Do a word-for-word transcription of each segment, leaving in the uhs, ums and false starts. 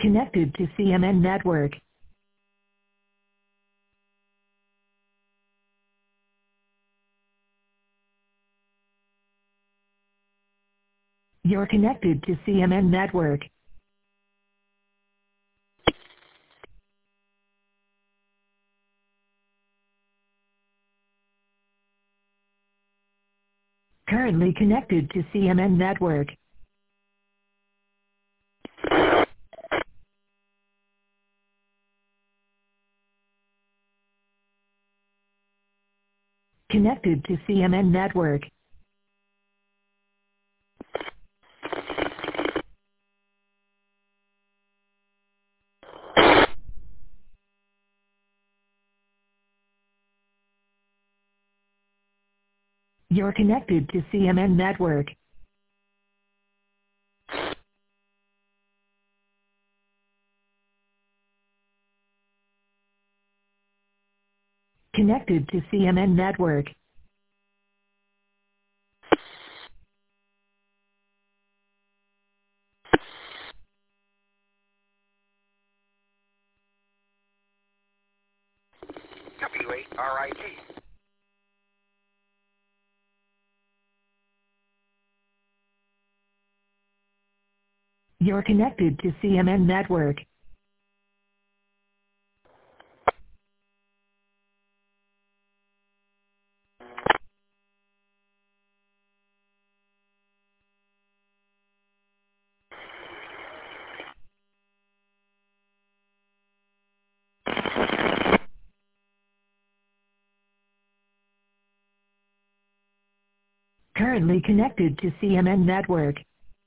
Connected to C M N network. You're connected to C M N network. Currently connected to C M N network. Connected to C M N network. You're connected to C M N network. Connected to C M N network. W eight R I T. You're connected to C M N network. Currently connected to C M N network.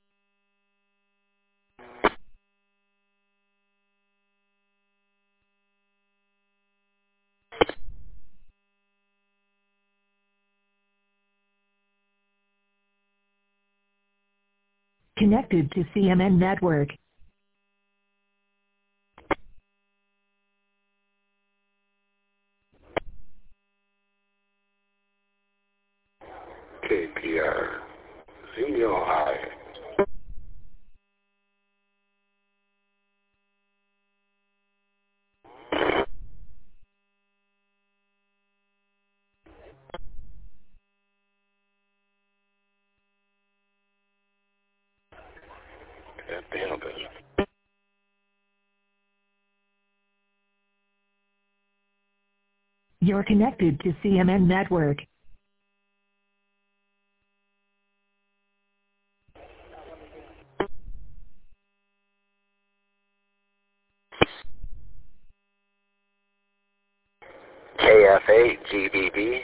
Connected to C M N network. K P R. Senior High. That damn business. You're connected to C M N network. K F A G B B.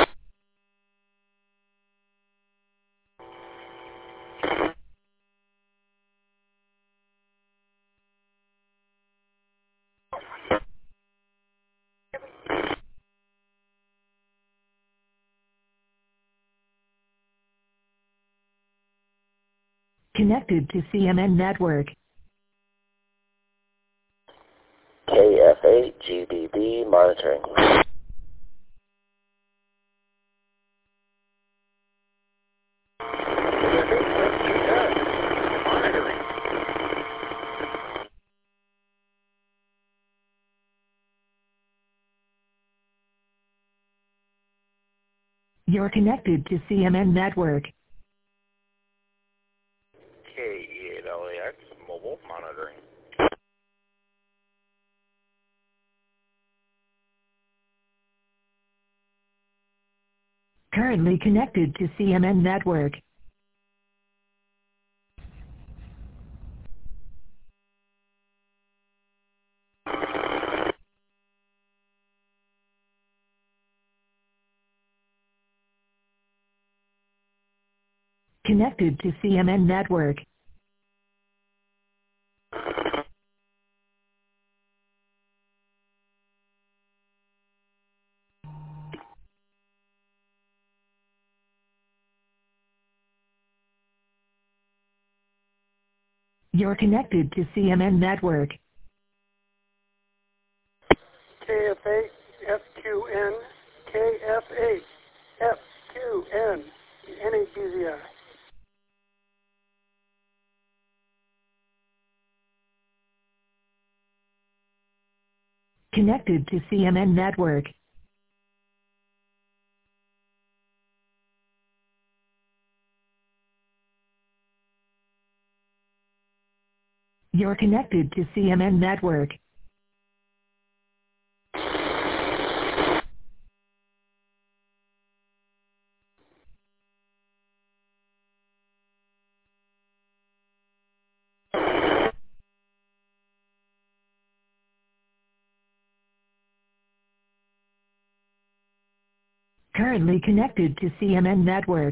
Connected to C M N network. K F A G B B monitoring. Monitoring. You're connected to C M N network. K E eight L A X mobile monitoring. Currently connected to C M N network. Connected to C M N network. You're connected to C M N network. K F A F Q N, K F A F Q N, N A B Z I. K connected to C M N network. You're connected to C M N network. Currently connected to C M N network.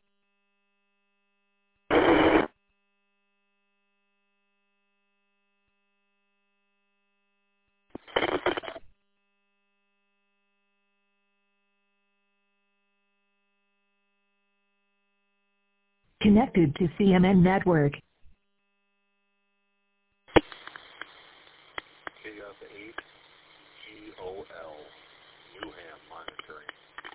Connected to C M N network. K F eight G O L, Newham monitoring.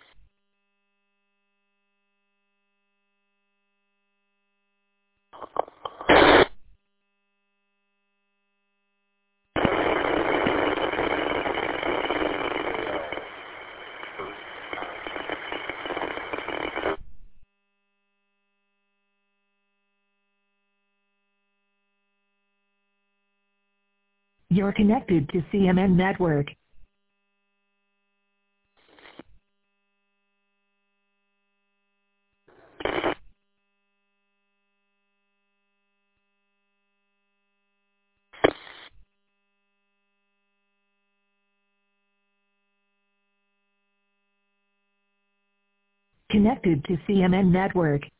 You're connected to C M N network. Connected to C M N network.